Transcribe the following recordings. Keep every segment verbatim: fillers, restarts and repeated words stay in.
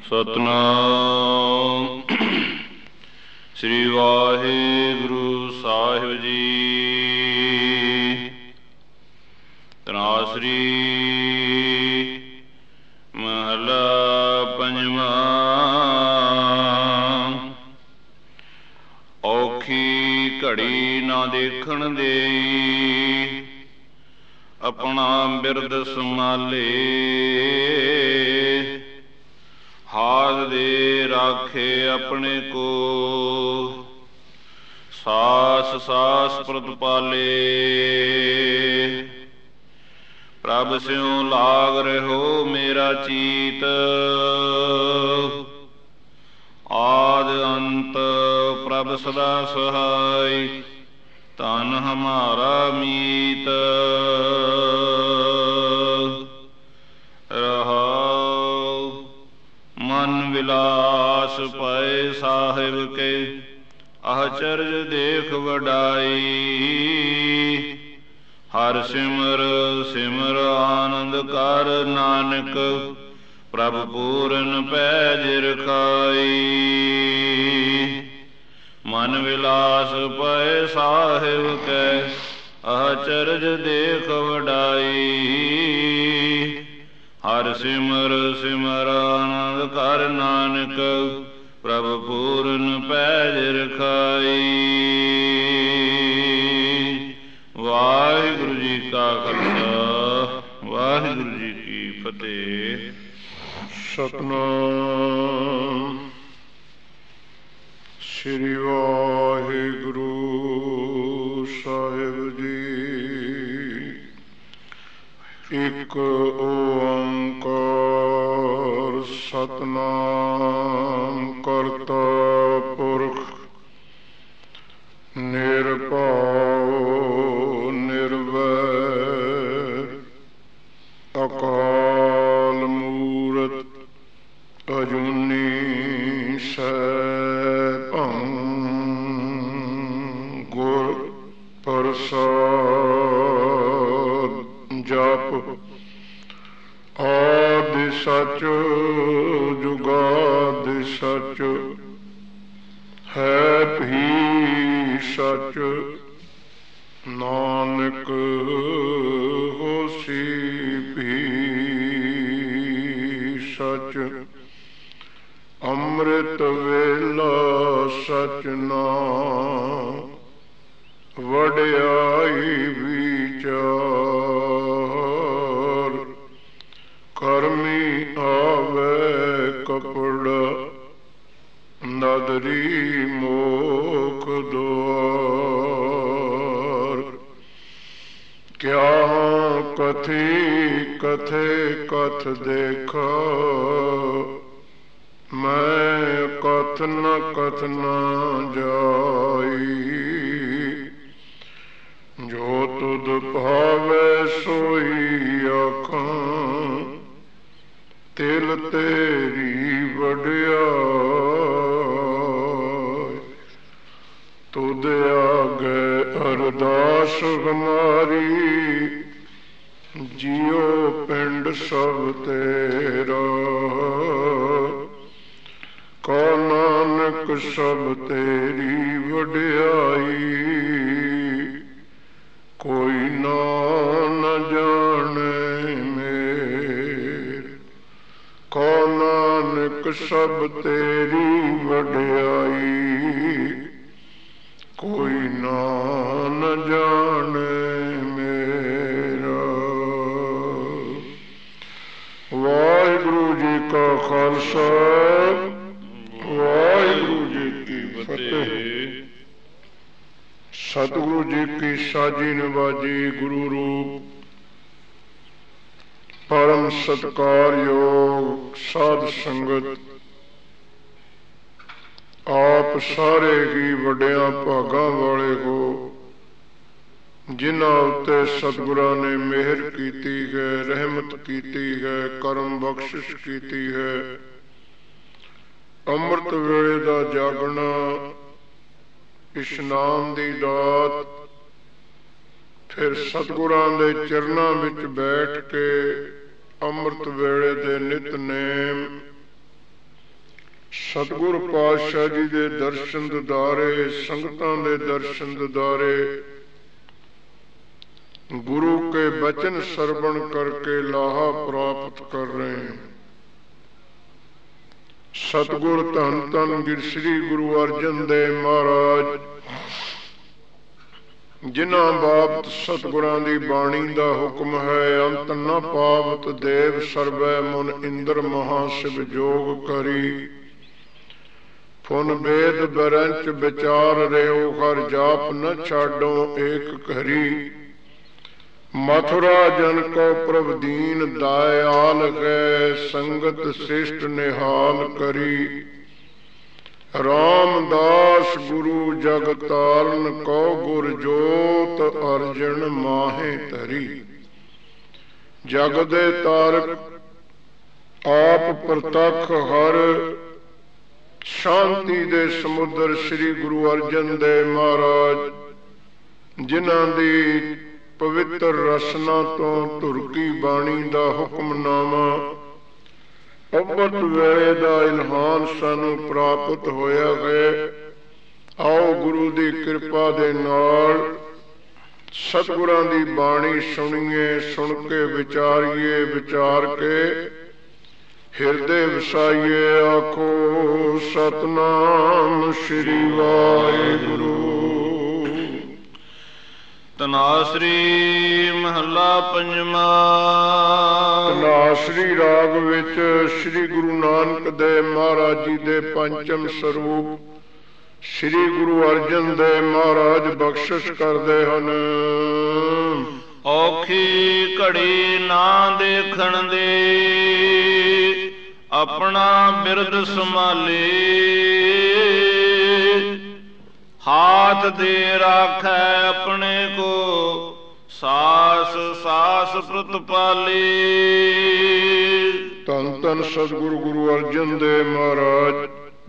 ਸਤਨਾਮ ਸ੍ਰੀ ਵਾਹਿਗੁਰੂ ਸਾਹਿਬ ਜੀ। ਤਨਾਸਰੀ ਮਹਲਾ ਪੰਜਵਾਂ। ਔਖੀ ਘੜੀ ਨਾ ਦੇਖਣ ਦੇਈ, ਆਪਣਾ ਬਿਰਦ ਸੰਭਾਲੇ। ਹਾਰ ਦੇ ਰਾਖੇ ਆਪਣੇ ਕੋ, ਸਾਸ ਸਾਸ ਪ੍ਰਤਪਾਲੇ। ਪ੍ਰਭ ਸਿਉ ਲਾਗ ਰਹਿਓ ਮੇਰਾ ਚੀਤ, ਆਦ ਅੰਤ ਪ੍ਰਭ ਸਦਾ ਸਹਾਈ। ਧਨ ਹਮਾਰਾ ਮੀਤ ਰਹਾਉ। ਮਨ ਵਿਲਾਸ ਪਏ ਸਾਹਿਬ ਕੇ, ਆਚਰਜ ਦੇਖ ਵਡਾਈ। ਹਰ ਸਿਮਰ ਸਿਮਰ ਆਨੰਦ ਕਰ, ਨਾਨਕ ਪ੍ਰਭ ਪੂਰਨ ਪੈਜ ਰਖਾਈ। ਮਨ ਵਿਲਾਸ ਪਏ ਸਾਹਿਬ ਕੈ, ਆਚਰਜ ਦੇਖ ਵਡਾਈ। ਹਰ ਸਿਮਰ ਸਿਮਰ ਆਨੰਦ ਕਰ, ਨਾਨਕ ਪ੍ਰਭ ਪੂਰਨ ਪੈਜ ਰਖਾਈ। ਵਾਹਿਗੁਰੂ ਜੀ ਕਾ ਖਾਲਸਾ, ਵਾਹਿਗੁਰੂ ਜੀ ਕੀ ਫਤਿਹ। ਸਤਨਾਮ ਸ੍ਰੀ ਵਾਹਿਗੁਰੂ ਸਾਹਿਬ ਜੀ। ਇੱਕ ਓੰਕਾਰ ਸਤਨਾਮ ਕਰਤਾ ਪੁਰਖ, ਨਿਰਭਉ ਨਿਰਵੈਰ, ਅਕਾਲ ਮੂਰਤ ਅਜੂਨੀ ਸੈਭੰ। ਗੁਰ ਪ੍ਰਸਾਦ ਜਪ ਆਦਿ ਸਚ ਜੁਗਾਦਿ ਸਚ, ਹੈ ਭੀ ਸਚ ਨਾਨਕ ਹੋਸੀ ਭੀ ਸਚ। ਅੰਮ੍ਰਿਤ ਵੇਲਾ ਸਚ ਨਾਮ, ਵਡਿਆਈ ਵਿਚਾਰ। ਕਰਮੀ ਆਵੇ ਕਪੜਾ, ਨਦਰੀ ਮੋਖ ਦੁਆਰ। ਕਿਆ ਕਥੀ ਕਥੇ ਕਥ ਦੇਖਾ, ਮੈਂ ਕਥ ਨ ਕਥ ਨ ਜਾਈ। ਜੋ ਤੁਧ ਭਾਵੈ ਸੋਈ ਆਖਾਂ, ਤਿਲ ਤੇਰੀ ਵਡਿਆਈ। ਤੁਧ ਆਗੇ ਅਰਦਾਸ ਹਮਾਰੀ, ਜਿਉ ਪਿੰਡ ਸਭ ਤੇਰਾ। ਕਉ ਨਾਨਕ ਸਭ ਤੇਰੀ ਵਡਿਆਈ, ਕੋਈ ਨਾ ਨ ਜਾਣੈ ਮੇਰ। ਕਉ ਨਾਨਕ ਸਭ ਤੇਰੀ ਵਡਿਆਈ, ਕੋਈ ਨਾ ਨ ਜਾਣੈ ਮੇਰਾ। ਵਾਹਿਗੁਰੂ ਜੀ ਕਾ ਖਾਲਸਾ, ਵਾਹਿਗੁਰੂ ਜੀ ਕੀ ਫਤਿਹ। ਸਤਿਗੁਰੂ ਜੀ ਕੀ ਸਾਜੀ ਨਵਾਜੀ ਗੁਰੂ ਰੂਪ, ਪਰਮ ਸਤਿਕਾਰਯੋਗ ਸਾਧ ਸੰਗਤ, ਆਪ ਸਾਰੇ ਹੀ ਵੱਡਿਆਂ ਭਾਗਾਂ ਵਾਲੇ ਹੋ, ਜਿਨ੍ਹਾਂ ਉੱਤੇ ਸਤਿਗੁਰਾਂ ਨੇ ਮਿਹਰ ਕੀਤੀ ਹੈ, ਰਹਿਮਤ ਕੀਤੀ ਹੈ, ਕਰਮ ਬਖਸ਼ਿਸ਼ ਕੀਤੀ ਹੈ। ਅੰਮ੍ਰਿਤ ਵੇਲੇ ਦਾ ਜਾਗਣਾ, ਇਸ਼ਨਾਨ ਦੀ ਦਾਤ, ਫਿਰ ਸਤਿਗੁਰਾਂ ਦੇ ਚਰਨਾਂ ਵਿੱਚ ਬੈਠ ਕੇ ਅੰਮ੍ਰਿਤ ਵੇਲੇ ਦੇ ਨਿਤਨੇਮ ਸਤਿਗੁਰ ਪਾਤਸ਼ਾਹ ਜੀ ਦੇ ਦਰਸ਼ਨ ਦਿਦਾਰੇ, ਸੰਗਤਾਂ ਦੇ ਦਰਸ਼ਨ ਦਿਦਾਰੇ, ਗੁਰੂ ਕੇ ਬਚਨ ਸਰਵਣ ਕਰਕੇ ਲਾਹਾ ਪ੍ਰਾਪਤ ਕਰ ਰਹੇ ਹਾਂ। ਸਤਿਗੁਰ ਧੰਨ ਧੰਨ ਗਿਰ ਸ੍ਰੀ ਗੁਰੂ ਅਰਜਨ ਦੇਵ ਮਹਾਰਾਜ, ਜਿਨ੍ਹਾਂ ਬਾਬਤ ਸਤਿਗੁਰਾਂ ਦੀ ਬਾਣੀ ਦਾ ਹੁਕਮ ਹੈ, ਅੰਤ ਨ ਪਾਵਤ ਦੇਵ ਸਰਵੈ ਮੁਨ ਇੰਦਰ ਮਹਾ ਸ਼ਿਵ ਜੋਗ ਕਰੀ। ਫੁਨ ਵੇਦ ਬਰੰਚ ਵਿਚਾਰ ਰਿਓ, ਹਰ ਜਾਪ ਨ ਛਾਡੋ ਏਕ ਘਰੀ। ਮਥੁਰਾ ਜਨ ਕੋ ਪ੍ਰਭ ਦੀਨ ਦਇਆਲ ਹੈ, ਸੰਗਤ ਸ੍ਰਿਸ਼ਟ ਨਿਹਾਲ ਕਰੀ। ਰਾਮਦਾਸ ਗੁਰੂ ਜਗ ਤਾਰਨ ਕੋ, ਗੁਰ ਜੋਤ ਅਰਜਨ ਮਾਹੇ ਧਰੀ। ਜਗ ਦੇ ਤਾਰਕ ਆਪ ਪ੍ਰਤੱਖ ਹਰ, ਸ਼ਾਂਤੀ ਦੇ ਸਮੁੰਦਰ ਸ੍ਰੀ ਗੁਰੂ ਅਰਜਨ ਦੇਵ ਮਹਾਰਾਜ, ਜਿਨ੍ਹਾਂ ਦੀ ਪਵਿੱਤਰ ਰਸਨਾ ਤੋਂ ਧੁਰਕੀ ਬਾਣੀ ਦਾ ਹੁਕਮਨਾਮਾ, ਅੰਮ੍ਰਿਤ ਵੇਲੇ ਦਾ ਇਲਹਾਮ ਸਾਨੂੰ ਪ੍ਰਾਪਤ ਹੋਇਆ ਹੈ। ਆਓ ਗੁਰੂ ਦੀ ਕਿਰਪਾ ਦੇ ਨਾਲ ਸਤਿਗੁਰਾਂ ਦੀ ਬਾਣੀ ਸੁਣੀਏ, ਸੁਣ ਕੇ ਵਿਚਾਰੀਏ, ਵਿਚਾਰ ਕੇ ਹਿਰਦੇ ਵਸਾਈਏ। ਆਖੋ ਸਤਨਾਮ ਸ੍ਰੀ ਵਾਹਿਗੁਰੂ। ਧਨਾਸਰੀ ਮਹੱਲਾ ਪੰਜਵਾਂ। ਧਨਾਸਰੀ ਰਾਗ ਵਿੱਚ ਸ੍ਰੀ ਗੁਰੂ ਨਾਨਕ ਦੇਵ ਮਹਾਰਾਜ ਜੀ ਦੇ ਪੰਚਮ ਸਰੂਪ ਸ੍ਰੀ ਗੁਰੂ ਅਰਜਨ ਦੇਵ ਮਹਾਰਾਜ ਬਖਸ਼ਿਸ਼ ਕਰਦੇ ਹਨ। ਔਖੀ ਘੜੀ ਨਾ ਦੇਖਣ ਦੇ, ਆਪਣਾ ਬਿਰਦ ਸੰਭਾਲੇ। ਹਾਥ ਦੇ ਰਾਖੈ ਆਪਣੇ ਕੋ, ਸਾਸ ਸਾਸ ਪ੍ਰਤਪਾਲੇ। ਧੰਨ ਧੰਨ ਸਤਿਗੁਰੂ ਗੁਰੂ ਅਰਜਨ ਦੇਵ ਮਹਾਰਾਜ,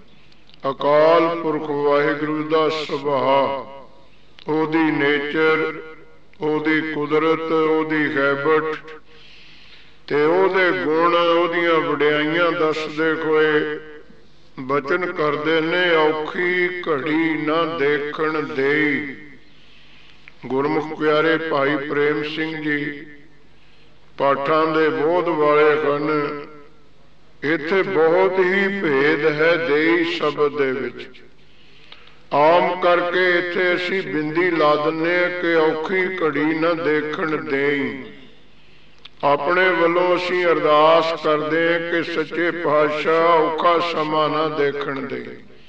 ਅਕਾਲ ਪੁਰਖ ਵਾਹਿਗੁਰੂ ਦਾ ਸੁਭਾਅ, ਉਹਦੀ ਨੇਚਰ, ਉਹਦੀ ਕੁਦਰਤ, ਉਹਦੀ ਹੈਬਿਟ ਤੇ ਉਹਦੇ ਗੁਣ, ਉਹਦੀਆਂ ਵਡਿਆਈਆਂ ਦੱਸਦੇ ਹੋਏ ਬਚਨ ਕਰਦੇ ਨੇ। ਔਖੀ ਘੜੀ ਨਾ ਦੇਖਣ ਦੇਈ। ਗੁਰਮੁਖ ਪਿਆਰੇ ਭਾਈ ਪ੍ਰੇਮ ਸਿੰਘ ਜੀ ਪਾਠਾਂ ਦੇ ਬੋਧ ਵਾਲੇ ਹਨ। ਇੱਥੇ ਬਹੁਤ ਹੀ ਭੇਦ ਹੈ ਦੇਈ ਸ਼ਬਦ ਦੇ ਵਿੱਚ। ਆਮ ਕਰਕੇ ਇੱਥੇ ਅਸੀਂ ਬਿੰਦੀ ਲਾ ਦਿੰਦੇ ਹਾਂ ਕਿ ਔਖੀ ਘੜੀ ਨਾ ਦੇਖਣ ਦੇਈ। ਆਪਣੇ ਵੱਲੋਂ ਅਸੀਂ ਅਰਦਾਸ ਕਰਦੇ ਹਾਂ ਕਿ ਸੱਚੇ ਪਾਤਸ਼ਾਹ ਔਖਾ ਸਮਾਂ ਨਾ ਦੇਖਣ ਦੇ।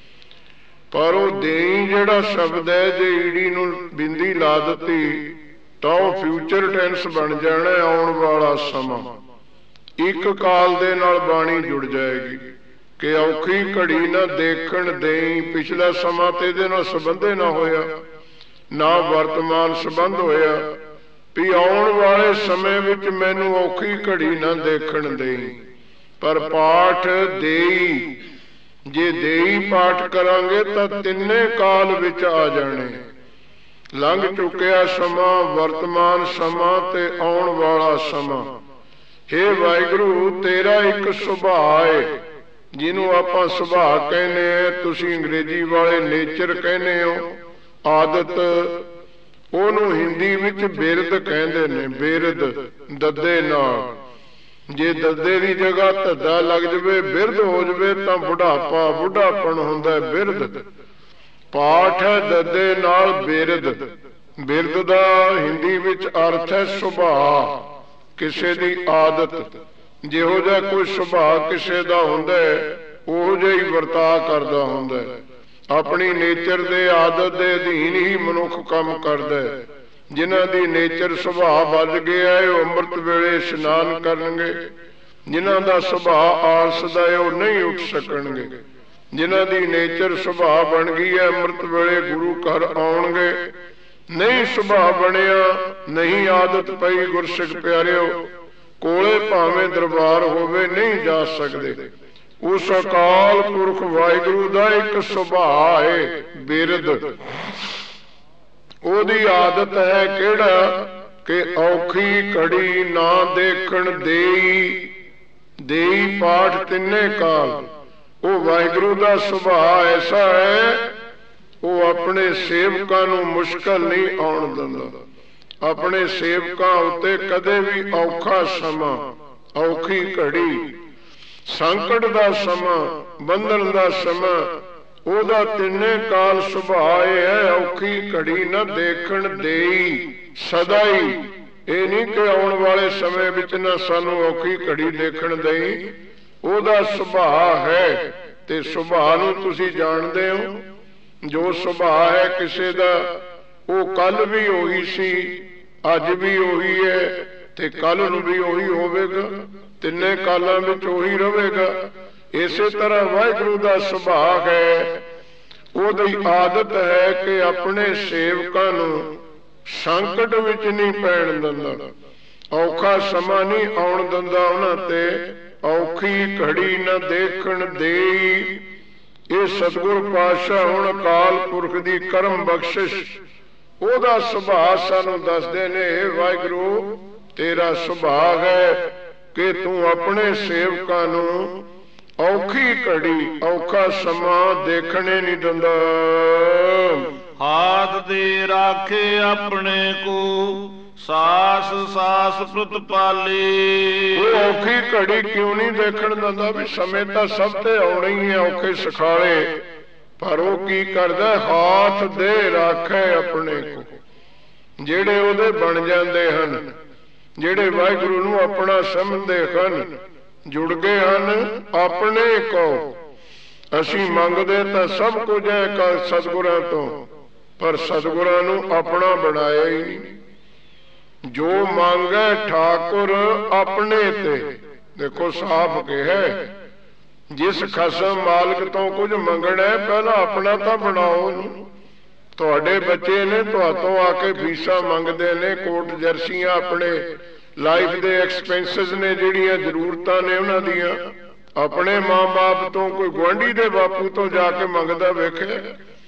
ਪਰ ਉਹ ਦੇਈ ਜਿਹੜਾ ਸ਼ਬਦ ਹੈ, ਜੇ ਈੜੀ ਨੂੰ ਬਿੰਦੀ ਲਾ ਦਿੱਤੀ ਤਾਂ ਉਹ ਫਿਊਚਰ ਟੈਂਸ ਬਣ ਜਾਣਾ, ਆਉਣ ਵਾਲਾ ਸਮਾਂ। ਇੱਕ ਕਾਲ ਦੇ ਨਾਲ ਬਾਣੀ ਜੁੜ ਜਾਏਗੀ ਕਿ ਔਖੀ ਘੜੀ ਨਾ ਦੇਖਣ ਦੇਈ। ਪਿਛਲਾ ਸਮਾਂ ਤੇ ਇਹਦੇ ਨਾਲ ਸੰਬੰਧੇ ਨਾ ਹੋਇਆ, ਨਾ ਵਰਤਮਾਨ ਸੰਬੰਧ ਹੋਇਆ ਵੀ ਆਉਣ ਵਾਲੇ ਸਮੇਂ ਵਿੱਚ ਮੈਨੂੰ ਔਖੀ ਘੜੀ ਨਾ ਦੇਖਣ ਦੇਈ। ਪਰ ਪਾਠ ਦੇਈ, ਜੇ ਦੇਈ ਪਾਠ ਕਰਾਂਗੇ ਤਾਂ ਤਿੰਨੇ ਕਾਲ ਵਿੱਚ ਆ ਜਾਣੇ। ਲੰਘ ਚੁੱਕਿਆ ਸਮਾਂ, ਵਰਤਮਾਨ ਸਮਾਂ ਤੇ ਆਉਣ ਵਾਲਾ ਸਮਾਂ। ਹੇ ਵਾਹਿਗੁਰੂ, ਤੇਰਾ ਇੱਕ ਸੁਭਾਅ ਹੈ, ਜਿਹਨੂੰ ਆਪਾਂ ਸੁਭਾਅ ਕਹਿੰਦੇ ਆ, ਤੁਸੀਂ ਅੰਗਰੇਜ਼ੀ ਵਾਲੇ ਨੇਚਰ ਕਹਿੰਦੇ ਹੋ, ਆਦਤ। ਉਹਨੂੰ ਹਿੰਦੀ ਵਿੱਚ ਬਿਰਦ ਕਹਿੰਦੇ ਨੇ। ਬਿਰਦ ਦੱਦੇ ਨਾਲ, ਜੇ ਦੱਦੇ ਦੀ ਜਗ੍ਹਾ ਧੱਦਾ ਲੱਗ ਜਾਵੇ, ਬਿਰਦ ਹੋ ਜਾਵੇ ਤਾਂ ਬੁਢਾਪਾ, ਬੁਢਾਪਣ ਹੁੰਦਾ ਬਿਰਦ। ਪਾਠ ਹੈ ਦੱਦੇ ਨਾਲ ਬਿਰਦ। ਬਿਰਦ ਦਾ ਹਿੰਦੀ ਵਿੱਚ ਅਰਥ ਹੈ ਸੁਭਾਅ, ਕਿਸੇ ਦੀ ਆਦਤ। ਜਿਹੋ ਜਿਹਾ ਕੋਈ ਸੁਭਾਅ ਕਿਸੇ ਦਾ ਹੁੰਦਾ, ਉਹੋ ਜਿਹਾ ਹੀ ਵਰਤਾਅ ਕਰਦਾ ਹੁੰਦਾ। ਆਪਣੀ ਨੇਚਰ ਦੇ ਆਦਤ ਦੇ ਅਧੀਨ ਹੀ ਮਨੁੱਖ ਕੰਮ ਕਰਦਾ। ਜਿਨ੍ਹਾਂ ਦੀ ਨੇਚਰ ਸੁਭਾਅ ਵੱਜ ਗਿਆ ਹੈ, ਉਹ ਅੰਮ੍ਰਿਤ ਵੇਲੇ ਇਸ਼ਨਾਨ ਕਰਨਗੇ। ਜਿਨ੍ਹਾਂ ਦਾ ਸੁਭਾਅ ਆਲਸ ਦਾ ਹੈ, ਉਹ ਨਹੀਂ ਉੱਠ ਸਕਣਗੇ। ਜਿਨ੍ਹਾਂ ਦੀ ਨੇਚਰ ਸੁਭਾਅ ਬਣ ਗਈ ਹੈ, ਅੰਮ੍ਰਿਤ ਵੇਲੇ ਗੁਰੂ ਘਰ ਆਉਣਗੇ। ਨਹੀਂ ਸੁਭਾਅ ਬਣਿਆ, ਨਹੀਂ ਆਦਤ ਪਈ, ਗੁਰਸਿੱਖ ਪਿਆਰਿਓ, ਕੋਲੇ ਭਾਵੇਂ ਦਰਬਾਰ ਹੋਵੇ ਨਹੀਂ ਜਾ ਸਕਦੇ। ਉਸ ਅਕਾਲ ਪੁਰਖ ਵਾਹਿਗੁਰੂ ਦਾ ਇੱਕ ਸੁਭਾਅ ਹੈ ਬਿਰਦ। ਉਹਦੀ ਆਦਤ ਹੈ ਕਿਹੜਾ ਕਿ ਔਖੀ ਘੜੀ ਨਾ ਦੇਖਣ ਦੇਈ। ਦੇਈ ਪਾਠ ਤਿੰਨੇ ਕਾਲ, ਉਹ ਵਾਹਿਗੁਰੂ ਦਾ ਸੁਭਾਅ ਐਸਾ ਹੈ, ਉਹ ਆਪਣੇ ਸੇਵਕਾਂ ਨੂੰ ਮੁਸ਼ਕਲ ਨਹੀਂ ਆਉਣ ਦਿੰਦਾ। ਆਪਣੇ ਸੇਵਕਾਂ ਉੱਤੇ ਕਦੇ ਵੀ ਔਖਾ ਸਮਾਂ, ਔਖੀ ਘੜੀ, ਸੰਕਟ ਦਾ ਸਮਾਂ, ਬੰਧਨ ਦਾ ਸਮਾਂ, ਉਹਦਾ ਤਿੰਨੇ ਕਾਲ ਸੁਭਾਅ ਇਹ ਹੈ, ਔਖੀ ਘੜੀ ਨਾ ਦੇਖਣ ਦੇਈ ਸਦਾ ਹੀ। ਇਹ ਨਹੀਂ ਕਿ ਆਉਣ ਵਾਲੇ ਸਮੇਂ ਵਿੱਚ ਨਾ ਸਾਨੂੰ ਔਖੀ ਘੜੀ ਦੇਖਣ ਦੇਈ, ਉਹਦਾ ਸੁਭਾਅ ਹੈ। ਤੇ ਸੁਭਾਅ ਨੂੰ ਤੁਸੀਂ ਜਾਣਦੇ ਹੋ, ਜੋ ਸੁਭਾਅ ਹੈ ਕਿਸੇ ਦਾ, ਉਹ ਕੱਲ ਵੀ ਉਹੀ ਸੀ, ਅੱਜ ਵੀ ਉਹੀ ਹੈ ਤੇ ਕੱਲ ਨੂੰ ਵੀ ਉਹੀ ਹੋਵੇਗਾ, ਤਿੰਨੇ ਕਾਲਾਂ ਵਿੱਚ ਉਹੀ ਰਹੇਗਾ। ਇਸੇ ਤਰ੍ਹਾਂ ਵਾਹਿਗੁਰੂ ਦਾ ਸੁਭਾਅ ਹੈ, ਉਹਦੀ ਆਦਤ ਹੈ ਕਿ ਆਪਣੇ ਸੇਵਕਾਂ ਨੂੰ ਸੰਕਟ ਵਿੱਚ ਨਹੀਂ ਪੈਣ ਦਿੰਦਾ, ਔਖਾ ਸਮਾਂ ਨਹੀਂ ਆਉਣ ਦਿੰਦਾ ਉਹਨਾਂ ਤੇ, ਔਖੀ ਘੜੀ ਨਾ ਦੇਖਣ ਦੇਈ। ਇਹ ਸਤਿਗੁਰ ਪਾਤਸ਼ਾਹ ਹੁਣ ਅਕਾਲ ਪੁਰਖ ਦੀ ਕਰਮ ਬਖਸ਼ਿਸ਼, ਉਹਦਾ ਸੁਭਾਅ ਸਾਨੂੰ ਦੱਸਦੇ ਨੇ। ਇਹ ਵਾਹਿਗੁਰੂ ਤੇਰਾ ਸੁਭਾਅ ਹੈ ਕਿ ਤੂੰ ਆਪਣੇ ਸੇਵਕਾਂ ਨੂੰ ਔਖੀ ਘੜੀ, ਔਖਾ ਸਮਾਂ ਦੇਖਣੇ ਨਹੀਂ ਦਿੰਦਾ। ਹਾਥ ਦੇ ਰਾਖੇ ਆਪਣੇ ਕੋ, ਸਾਸ ਸਾਸ ਪ੍ਰਤਪਾਲੇ। ਉਹ ਔਖੀ ਘੜੀ ਕਿਉਂ ਨਹੀਂ ਦੇਖਣ ਦਿੰਦਾ? ਵੀ ਸਮੇਂ ਤਾਂ ਸਭ ਤੇ ਆਉਣਾ ਹੀ ਹੈ, ਔਖੇ ਸੁਖਾਲੇ, ਪਰ ਉਹ ਕੀ ਕਰਦਾ? ਹਾਥ ਦੇ ਰਾਖੇ ਆਪਣੇ ਕੋ। ਜਿਹੜੇ ਉਹਦੇ ਬਣ ਜਾਂਦੇ ਹਨ, ਜਿਹੜੇ ਵਾਹਿਗੁਰੂ ਨੂੰ ਆਪਣਾ ਸਮਝਦੇ ਹਨ, ਜੁੜ ਗਏ ਹਨ ਆਪਣੇ ਕੋ। ਅਸੀਂ ਮੰਗਦੇ ਤਾਂ ਸਭ ਕੁਝ ਹੈ ਸਤਿਗੁਰਾਂ ਤੋਂ, ਪਰ ਸਤਿਗੁਰਾਂ ਨੂੰ ਆਪਣਾ ਬਣਾਇਆ ਹੀ ਨਹੀਂ। ਜੋ ਮੰਗੇ ਠਾਕੁਰ ਆਪਣੇ ਤੇ। ਦੇਖੋ ਸਾਫ਼ ਕਿਹਾ, ਜਿਸ ਖਸਮ ਮਾਲਕ ਤੋਂ ਕੁਝ ਮੰਗਣਾ ਪਹਿਲਾਂ ਆਪਣਾ ਤਾਂ ਬਣਾਓ। ਤੁਹਾਡੇ ਬੱਚੇ ਨੇ ਤੁਹਾਤੋਂ ਆ ਕੇ ਫੀਸਾਂ ਮੰਗਦੇ ਨੇ, ਕੋਟ ਜਰਸੀਆਂ, ਆਪਣੇ ਲਾਈਫ ਦੇ ਐਕਸਪੈਂਸਿਸ ਨੇ, ਜਿਹੜੀਆਂ ਜ਼ਰੂਰਤਾਂ ਨੇ ਉਹਨਾਂ ਦੀਆਂ, ਆਪਣੇ ਮਾਂ-ਬਾਪ ਤੋਂ, ਕੋਈ ਗੁਆਂਢੀ ਦੇ ਬਾਪੂ ਤੋਂ ਜਾ ਕੇ ਮੰਗਦਾ ਵੇਖਿਆ?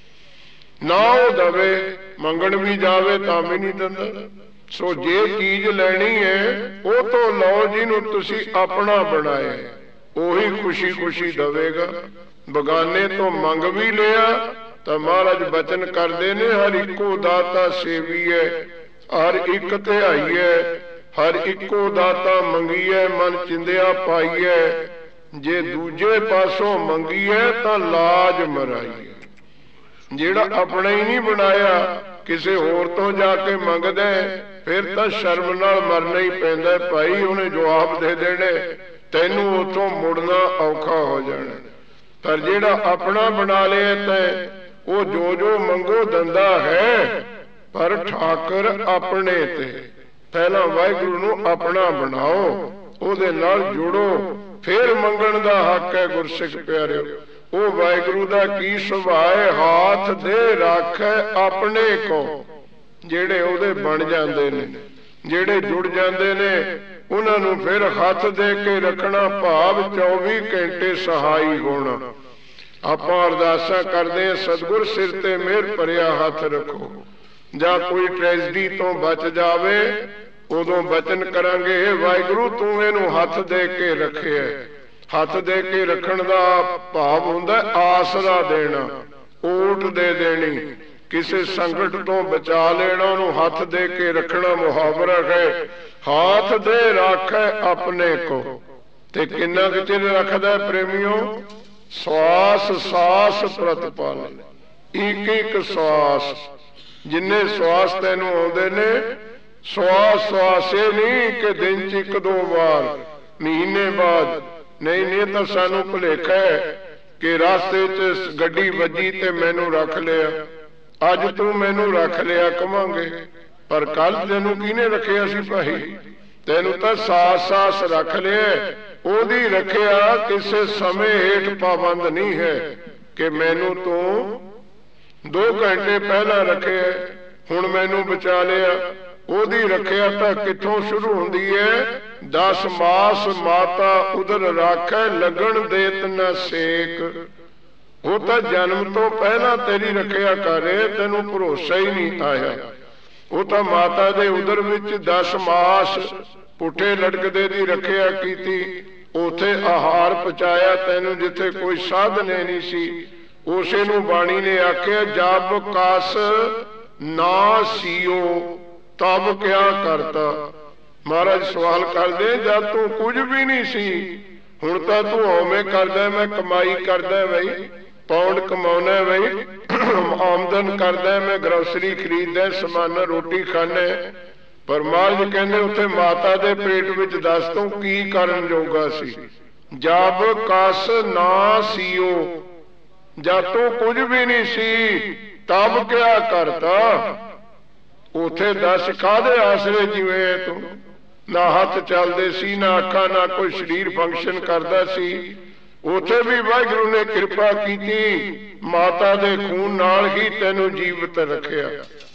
ਨਾ ਉਹ ਦਵੇ, ਮੰਗਣ ਵੀ ਜਾਵੇ ਤਾਂ ਵੀ ਨਹੀਂ ਦਿੰਦਾ। ਸੋ ਜੇ ਚੀਜ਼ ਲੈਣੀ ਹੈ ਉਹ ਤੋਂ ਲਓ ਜਿਹਨੂੰ ਤੁਸੀਂ ਆਪਣਾ ਬਣਾਇਆ, ਉਹੀ ਖੁਸ਼ੀ ਖੁਸ਼ੀ ਦਵੇਗਾ। ਬਗਾਨੇ ਤੋਂ ਮੰਗ ਵੀ ਲਿਆ ਤਾਂ ਮਹਾਰਾਜ ਬਚਨ ਕਰਦੇ ਨੇ, ਹਰ ਇੱਕੋ ਦਾਤਾ ਸੇਵੀ ਹੈ, ਹਰ ਇੱਕ ਧਿਆਈਐ, ਹਰ ਇੱਕੋ ਦਾਤਾ ਮੰਗੀਐ, ਮਨ ਚਿੰਦਿਆ ਪਾਈਐ। ਜੇ ਦੂਜੇ ਪਾਸੋਂ ਮੰਗੀਐ ਤਾਂ ਲਾਜ ਮਰਾਈਐ। ਜਿਹੜਾ ਆਪਣਾ ਹੀ ਨਹੀਂ ਬਣਾਇਆ, ਕਿਸੇ ਹੋਰ ਤੋਂ ਜਾ ਕੇ ਮੰਗਦਾ, ਫਿਰ ਤਾਂ ਸ਼ਰਮ ਨਾਲ ਮਰਨਾ ਹੀ ਪੈਂਦਾ। ਭਾਈ ਉਹਨੇ ਜਵਾਬ ਦੇ ਦੇਣੇ, ਤੈਨੂੰ ਉੱਥੋਂ ਮੁੜਨਾ ਔਖਾ ਹੋ ਜਾਣਾ। ਪਰ ਜਿਹੜਾ ਆਪਣਾ ਬਣਾ ਲਿਆ ਤੈਂ, ਉਹ ਜੋ ਜੋ ਮੰਗੋ ਦਿੰਦਾ ਹੈ, ਪਰ ਠਾਕਰ ਆਪਣੇ ਤੇ। ਪਹਿਲਾਂ ਵਾਹਿਗੁਰੂ ਨੂੰ ਆਪਣਾ ਬਣਾਓ, ਉਹਦੇ ਨਾਲ ਜੁੜੋ, ਫਿਰ ਮੰਗਣ ਦਾ ਹੱਕ ਹੈ। ਗੁਰਸਿੱਖ ਪਿਆਰਿਓ, ਉਹ ਵਾਹਿਗੁਰੂ ਦਾ ਕੀ ਸੁਭਾਅ ਹੈ? ਹਾਥ ਦੇ ਰਾਖੈ ਆਪਣੇ ਕੋ। ਜਿਹੜੇ ਉਹਦੇ ਬਣ ਜਾਂਦੇ ਨੇ, ਜਿਹੜੇ ਜੁੜ ਜਾਂਦੇ ਨੇ, ਉਹਨਾਂ ਨੂੰ ਫਿਰ ਹੱਥ ਦੇ ਕੇ ਰੱਖਣਾ, ਭਾਵ ਚੌਵੀ ਘੰਟੇ ਸਹਾਈ ਹੋਣਾ। ਆਪਾਂ ਅਰਦਾਸਾਂ ਕਰਦੇ ਹਾਂ, ਸਤਿਗੁਰ ਸਿਰ ਤੇ ਮਿਹਰ ਭਰਿਆ ਹੱਥ ਰੱਖੋ। ਜਾਂ ਕੋਈ ਟ੍ਰੈਜਡੀ ਤੋਂ ਬਚ ਜਾਵੇ, ਉਦੋਂ ਬਚਨ ਕਰਾਂਗੇ, ਇਹ ਵਾਹਿਗੁਰੂ ਤੂੰ ਇਹਨੂੰ ਹੱਥ ਦੇ ਕੇ ਰੱਖਿਆ। ਹੱਥ ਦੇ ਕੇ ਰੱਖਣ ਦਾ ਭਾਵ ਹੁੰਦਾ ਆਸਰਾ ਦੇਣਾ, ਓਟ ਦੇ ਦੇਣੀ, ਕਿਸੇ ਸੰਕਟ ਤੋਂ ਬਚਾ ਲੈਣਾ, ਉਹਨੂੰ ਹੱਥ ਦੇ ਕੇ ਰੱਖਣਾ ਮੁਹਾਵਰਾ ਹੈ। ਹਾਥ ਦੇ ਰਾਖੈ ਆਪਣੇ ਕੋ। ਤੇ ਕਿੰਨਾ ਕੁ ਚਿਰ ਰੱਖਦਾ ਪ੍ਰੇਮੀਓ? ਸਵਾਸ ਸਾਸ ਪ੍ਰਤਪਾਲੇ। ਇੱਕ ਇੱਕ ਸਵਾਸ, ਜਿੰਨੇ ਸਵਾਸ ਤੈਨੂੰ ਆਉਂਦੇ ਨੇ, ਸਵਾਸ ਸਵਾਸੇ ਨਹੀਂ ਕਿ ਦਿਨ ਚ ਇੱਕ ਦੋ ਵਾਰ, ਮਹੀਨੇ ਬਾਅਦ ਨਹੀਂ। ਨਹੀਂ ਤਾਂ ਸਾਨੂੰ ਭੁਲੇਖਾ ਹੈ ਕਿ ਰਾਸਤੇ ਚ ਗੱਡੀ ਵੱਜੀ ਤੇ ਮੈਨੂੰ ਰੱਖ ਲਿਆ, ਅੱਜ ਤੂੰ ਮੈਨੂੰ ਰੱਖ ਲਿਆ ਕਵਾਂਗੇ, ਪਰ ਕੱਲ ਤੈਨੂੰ ਕਿਹਨੇ ਰੱਖਿਆ ਸੀ ਭਾਈ? ਤੈਨੂੰ ਤਾਂ ਸਾਸ ਸਾਸ ਰੱਖ ਲਿਆ। ਉਹਦੀ ਰੱਖਿਆ ਕਿਸੇ ਸਮੇਂ ਹੇਠ ਪਾਬੰਦ ਨਹੀਂ ਹੈ ਕਿ ਮੈਨੂੰ ਤੂੰ ਦੋ ਘੰਟੇ ਪਹਿਲਾਂ ਰੱਖਿਆ, ਹੁਣ ਮੈਨੂੰ ਬਚਾ ਲਿਆ। ਉਹਦੀ ਰੱਖਿਆ ਤਾਂ ਕਿੱਥੋਂ ਸ਼ੁਰੂ ਹੁੰਦੀ ਹੈ? ਦਸ ਮਾਸ ਮਾਤਾ ਉਦਰ ਰਾਖੈ, ਲੱਗਣ ਦੇਤ ਨ ਸੇਕ। ਉਹ ਤਾਂ ਜਨਮ ਤੋਂ ਪਹਿਲਾਂ ਤੇਰੀ ਰੱਖਿਆ ਕਰੇ, ਤੈਨੂੰ ਭਰੋਸਾ ਹੀ ਨਹੀਂ ਆਇਆ। ਉਹ ਤਾਂ ਮਾਤਾ ਦੇ ਉਦਰ ਵਿੱਚ ਦਸ ਮਾਸ ਪੁੱਠੇ ਲਟਕਦੇ ਦੀ ਰੱਖਿਆ ਕੀਤੀ, ਉਥੇ ਆਹਾਰ ਪਹੁੰਚਾਇਆ ਤੈਨੂੰ ਜਿੱਥੇ ਕੋਈ ਸਾਧਨ ਨਹੀਂ ਸੀ। ਉਸੇ ਨੂੰ ਬਾਣੀ ਨੇ ਆਖਿਆ ਜਬ ਕਸ ਨਾ ਸੀਓ ਤਬ ਕਿਆ ਕਰਤਾ। ਮਹਾਰਾਜ ਸਵਾਲ ਕਰਦੇ ਜਦ ਤੂੰ ਕੁਝ ਵੀ ਨਹੀਂ ਸੀ, ਹੁਣ ਤਾਂ ਤੂੰ ਹਉਮੈ ਕਰਦਾ ਮੈਂ ਕਮਾਈ ਕਰਦਾ ਬਈ, ਪੌਂਡ ਕਮਾਉਣਾ ਬਈ, ਆਮਦਨ ਕਰਦਾ ਮੈਂ, ਗਰੋਸਰੀ ਖਰੀਦਦਾ, ਸਮਾਨਾ ਰੋਟੀ ਖਾਣਾ। ਪਰ ਮਹਾਰਾਜ ਕਹਿੰਦੇ ਉੱਥੇ ਮਾਤਾ ਦੇ ਪੇਟ ਵਿੱਚ ਦੱਸ ਤੂੰ ਕੀ ਕਰਨ ਜੋਗਾ ਸੀ। ਜਬ ਕਸ ਨਾ ਸੀਓ, ਜਦ ਤੂੰ ਕੁਝ ਵੀ ਨਹੀਂ ਸੀ ਤਬ ਕਿਆ ਕਰਤਾ। ਉਥੇ ਦੱਸ ਕਾਹਦੇ ਆਸਰੇ ਜਿਵੇਂ ਤੂੰ, ਨਾ ਹੱਥ ਚੱਲਦੇ ਸੀ, ਨਾ ਅੱਖਾਂ, ਨਾ ਕੋਈ ਸਰੀਰ ਫੰਕਸ਼ਨ ਕਰਦਾ ਸੀ। ਉਥੇ ਵੀ ਵਾਹਿਗੁਰੂ ਨੇ ਕਿਰਪਾ ਕੀਤੀ, ਮਾਤਾ ਦੇ ਖੂਨ ਨਾਲ ਹੀ ਤੈਨੂੰ ਜੀਵਤ ਰੱਖਿਆ।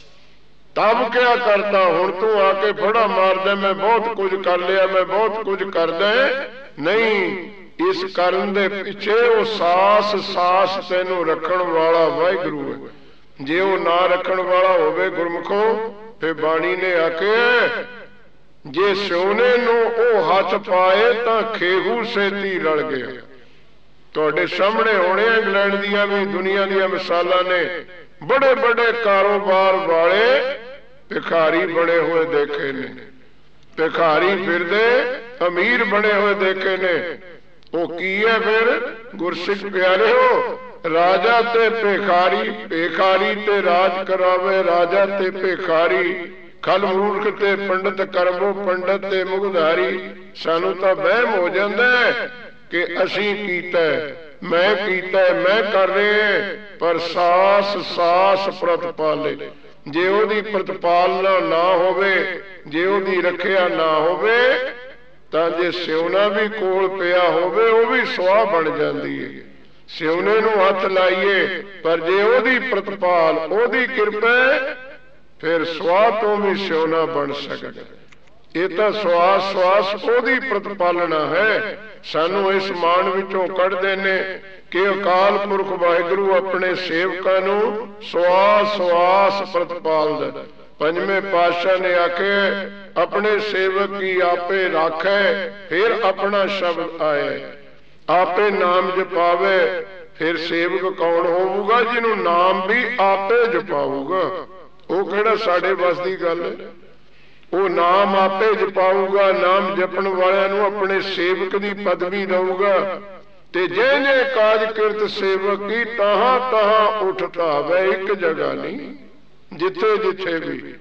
ਤਬ ਕਿਆ ਕਰਤਾ, ਹੁਣ ਤੂੰ ਆ ਕੇ ਫੜਾ ਮਾਰਦਾ ਮੈਂ ਬਹੁਤ ਕੁਝ ਕਰ ਲਿਆ, ਮੈਂ ਬਹੁਤ ਕੁਝ ਕਰਦਾ। ਨਹੀਂ, ਇਸ ਕਰਨ ਦੇ ਪਿੱਛੇ ਉਹ ਸਾਸ ਸਾਸ ਤੈਨੂੰ ਰੱਖਣ ਵਾਲਾ ਵਾਹਿਗੁਰੂ ਹੈ। ਜੇ ਉਹ ਨਾ ਰੱਖਣ ਵਾਲਾ ਹੋਵੇ ਗੁਰਮੁਖੋ, ਫਿਰ ਬਾਣੀ ਨੇ ਆਖੇ ਜੇ ਸੋਨੇ ਨੂੰ ਉਹ ਹੱਥ ਪਾਏ ਤਾਂ ਖੇਹੂ ਸੇਤੀ ਰਲ ਗਿਆ। ਤੁਹਾਡੇ ਸਾਹਮਣੇ ਹੋਣੇ ਇੰਗਲੈਂਡ ਦੀਆਂ ਵੀ ਦੁਨੀਆ ਦੀਆਂ ਮਿਸਾਲਾਂ ਨੇ। ਬੜੇ ਬੜੇ ਕਾਰੋਬਾਰ ਵਾਲੇ ਭਿਖਾਰੀ ਬਣੇ ਹੋਏ ਦੇਖੇ ਨੇ, ਭਿਖਾਰੀ ਫਿਰਦੇ ਅਮੀਰ ਬਣੇ ਹੋਏ ਦੇਖੇ ਨੇ। ਉਹ ਕੀ ਹੈ ਫਿਰ ਗੁਰਸਿੱਖ ਪਿਆਰਿਓ, ਰਾਜਾ ਤੇ ਭਿਖਾਰੀ, ਭਿਖਾਰੀ ਤੇ ਰਾਜ ਕਰਾਵੇ ਰਾਜਾ ਤੇ ਭਿਖਾਰੀ, ਖਲ ਮੂਰਖ ਤੇ ਪੰਡਤ ਕਰਮੋ ਪੰਡਤ ਤੇ ਮੁਗਧਾਰੀ। ਸਾਨੂੰ ਤਾਂ ਵਹਿਮ ਹੋ ਜਾਂਦਾ ਕਿ ਅਸੀਂ ਕੀਤਾ, ਮੈਂ ਕੀਤਾ, ਮੈਂ ਕਰ ਰਹੇ, ਪਰ ਸਾਸ ਸਾਸ ਪ੍ਰਤਪਾਲੇ। ਜੇ ਉਹਦੀ ਪ੍ਰਤਪਾਲਨਾ ਨਾ ਹੋਵੇ, ਜੇ ਉਹਦੀ ਰੱਖਿਆ ਨਾ ਹੋਵੇ, ਤਾਂ ਜੇ ਸਿਉਣਾ ਵੀ ਕੋਲ ਪਿਆ ਹੋਵੇ ਉਹ ਵੀ ਸੁਆਹ ਬਣ ਜਾਂਦੀ ਹੈ। ਸਿਉਣੇ ਨੂੰ ਹੱਥ ਲਾਈਏ, ਪਰ ਜੇ ਉਹਦੀ ਪ੍ਰਤਪਾਲ, ਉਹਦੀ ਕਿਰਪਾ, ਫਿਰ ਸੁਆਹ ਤੋਂ ਵੀ ਸਿਉਣਾ ਬਣ ਸਕਦਾ। ਇਹ ਤਾਂ ਸਵਾਸ ਸਵਾਸ ਉਹਦੀ ਪ੍ਰਤਪਾਲਣਾ ਹੈ। ਸਾਨੂੰ ਇਸ ਮਾਣ ਵਿੱਚੋਂ ਕੱਢਦੇ ਨੇ ਕਿ ਅਕਾਲ ਪੁਰਖ ਵਾਹਿਗੁਰੂ ਆਪਣੇ ਸੇਵਕਾਂ ਨੂੰ ਸਵਾਸ ਸਵਾਸ ਪ੍ਰਤਪਾਲਦਾ। ਪੰਜਵੇਂ ਪਾਤਸ਼ਾਹ ਨੇ ਆਖੇ ਆਪਣੇ ਸੇਵਕ ਕੀ ਆਪੇ ਰਾਖੈ, ਫਿਰ ਆਪਣਾ ਸ਼ਬਦ ਆਏ, ਆਪੇ ਨਾਮ ਜਪਾਵੇ। ਫਿਰ ਸੇਵਕ ਕੌਣ ਹੋਊਗਾ? ਜਿਹਨੂੰ ਨਾਮ ਵੀ ਆਪੇ ਜਪਾਊਗਾ। ਉਹ ਕਿਹੜਾ ਸਾਡੇ ਵੱਸ ਦੀ ਗੱਲ ਹੈ? ਉਹ ਨਾਮ ਆਪੇ ਜਪਾਊਗਾ। ਨਾਮ ਜਪਣ ਵਾਲਿਆਂ ਨੂੰ ਆਪਣੇ ਸੇਵਕ ਦੀ ਪਦਵੀ ਦਊਗਾ। ਤੇ ਜੇ ਜੇ ਕਾਜ ਕਿਰਤ ਸੇਵਕ ਕੀ ਤਹਾਂ ਤਹਾਂ ਉੱਠਤਾ ਵੇ, ਇੱਕ ਜਗ੍ਹਾ ਨਹੀਂ, ਜਿੱਥੇ ਜਿੱਥੇ ਵੀ।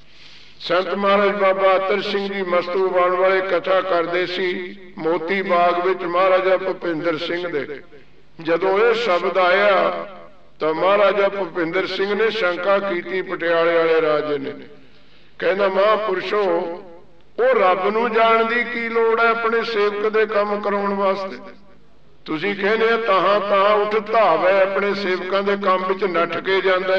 ਸੰਤ ਮਹਾਰਾਜ ਬਾਬਾ ਅਤਰ ਸਿੰਘ ਜੀ ਮਸਤੂ ਬਾਣ ਵਾਲੇ ਕਥਾ ਕਰਦੇ ਸੀ ਮੋਤੀ ਬਾਗ ਵਿੱਚ ਮਹਾਰਾਜਾ ਭੁਪਿੰਦਰ ਸਿੰਘ ਦੇ। ਜਦੋਂ ਇਹ ਸ਼ਬਦ ਆਇਆ ਤਾਂ ਮਹਾਰਾਜਾ ਭੁਪਿੰਦਰ ਸਿੰਘ ਨੇ ਸ਼ੰਕਾ ਕੀਤੀ ਪਟਿਆਲੇ ਵਾਲੇ ਰਾਜੇ ਨੇ। ਕਹਿੰਦਾ ਮਹਾਂਪੁਰਸ਼ੋ, ਉਹ ਰੱਬ ਨੂੰ ਜਾਣ ਦੀ ਕੀ ਲੋੜ ਹੈ ਆਪਣੇ ਸੇਵਕ ਦੇ ਕੰਮ ਕਰਾਉਣ ਵਾਸਤੇ? ਤੁਸੀਂ ਕਹਿੰਦੇ ਆ ਤਹਾਂ ਤਹਾਂ ਉੱਠ ਧਾਵੇ, ਆਪਣੇ ਸੇਵਕਾਂ ਦੇ ਕੰਮ ਵਿੱਚ ਨੱਠ ਕੇ ਜਾਂਦਾ।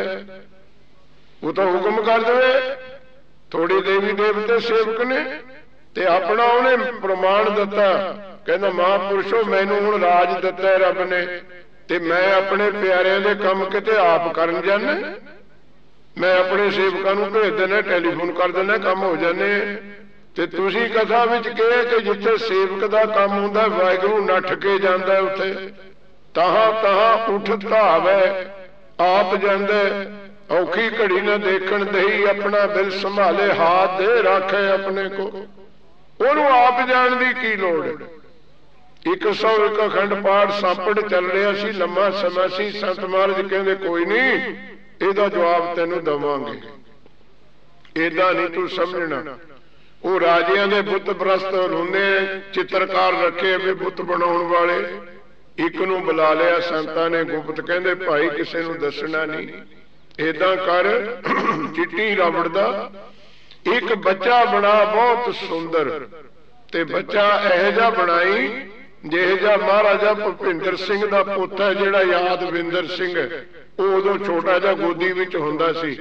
ਉਹ ਤਾਂ ਹੁਕਮ ਕਰ ਦੇਵੇ। ਥੋੜੇ ਦੇਵੀ ਦੇਵਤੇ ਸੇਵਕ ਨੇ ਤੇ ਆਪਣਾ ਉਹਨੇ ਪ੍ਰਮਾਣ ਦਿੱਤਾ। ਕਹਿੰਦਾ ਮਹਾਂਪੁਰਸ਼ੋ, ਮੈਨੂੰ ਹੁਣ ਰਾਜ ਦਿੱਤਾ ਰੱਬ ਨੇ, ਤੇ ਮੈਂ ਆਪਣੇ ਪਿਆਰਿਆਂ ਦੇ ਕੰਮ ਕਿਤੇ ਆਪ ਕਰਨ ਜਾਣਾ? ਮੈਂ ਆਪਣੇ ਸੇਵਕਾਂ ਨੂੰ ਭੇਜ ਦੇਣਾ, ਟੈਲੀਫੋਨ ਕਰ ਦੇਣਾ, ਕੰਮ ਹੋ ਜਾਣੇ। ਤੇ ਤੁਸੀਂ ਕਥਾ ਵਿੱਚ ਕਿਹਾ ਕਿ ਜਿੱਥੇ ਸੇਵਕ ਦਾ ਕੰਮ ਹੁੰਦਾ ਵਾਹਿਗੁਰੂ ਨੱਠ ਕੇ ਜਾਂਦਾ, ਉੱਥੇ ਤਹਾਂ ਤਹਾਂ ਉੱਠ ਧਾਵੇ, ਆਪ ਜਾਂਦਾ। ਔਖੀ ਘੜੀ ਨਾ ਦੇਖਣ ਦਈ, ਆਪਣਾ ਦਿਲ ਸੰਭਾਲੇ, ਹਾਥ ਦੇ ਰੱਖੇ ਆਪਣੇ ਕੋ। ਉਹਨੂੰ ਆਪ ਜਾਣ ਦੀ ਕੀ ਲੋੜ? ਇੱਕ ਸੌ ਇੱਕ ਅਖੰਡ ਪਾਠ ਸਾਪੜ ਚੱਲ ਰਿਹਾ ਸੀ, ਲੰਮਾ ਸਮਾਂ ਸੀ। ਸੰਤ ਮਹਾਰਾਜ ਕਹਿੰਦੇ ਕੋਈ ਨਹੀਂ, ਇਹਦਾ ਜਵਾਬ ਤੈਨੂੰ ਦਵਾਂਗੇ, ਏਦਾਂ ਨਹੀਂ ਤੂੰ ਸਮਝਣਾ। ਉਹ ਰਾਜਿਆਂ ਦੇ ਬੁੱਤ ਪ੍ਰਸਤ ਹੁੰਦੇ, ਚਿੱਤਰਕਾਰ ਰੱਖੇ ਵੇ ਬੁੱਤ ਬਣਾਉਣ ਵਾਲੇ। ਇੱਕ ਨੂੰ ਬੁਲਾ ਲਿਆ ਸੰਤਾਂ ਨੇ ਗੁਪਤ, ਕਹਿੰਦੇ ਭਾਈ ਕਿਸੇ ਨੂੰ ਦੱਸਣਾ ਨਹੀਂ, ਏਦਾਂ ਕਰ ਚਿੱਟੀ ਰਬੜ ਦਾ ਇੱਕ ਬੱਚਾ ਬਣਾ ਬਹੁਤ ਸੁੰਦਰ, ਤੇ ਬੱਚਾ ਇਹੋ ਜਿਹਾ ਬਣਾਈ ਜਿਹੋ ਜਿਹਾ ਮਹਾਰਾਜਾ ਭੁਪਿੰਦਰ ਸਿੰਘ ਦਾ ਪੁੱਤ ਹੈ ਜਿਹੜਾ ਯਾਦਵਿੰਦਰ ਸਿੰਘ, ਉਹ ਉਦੋਂ ਛੋਟਾ ਜਿਹਾ ਗੋਦੀ ਵਿੱਚ ਹੁੰਦਾ ਸੀ।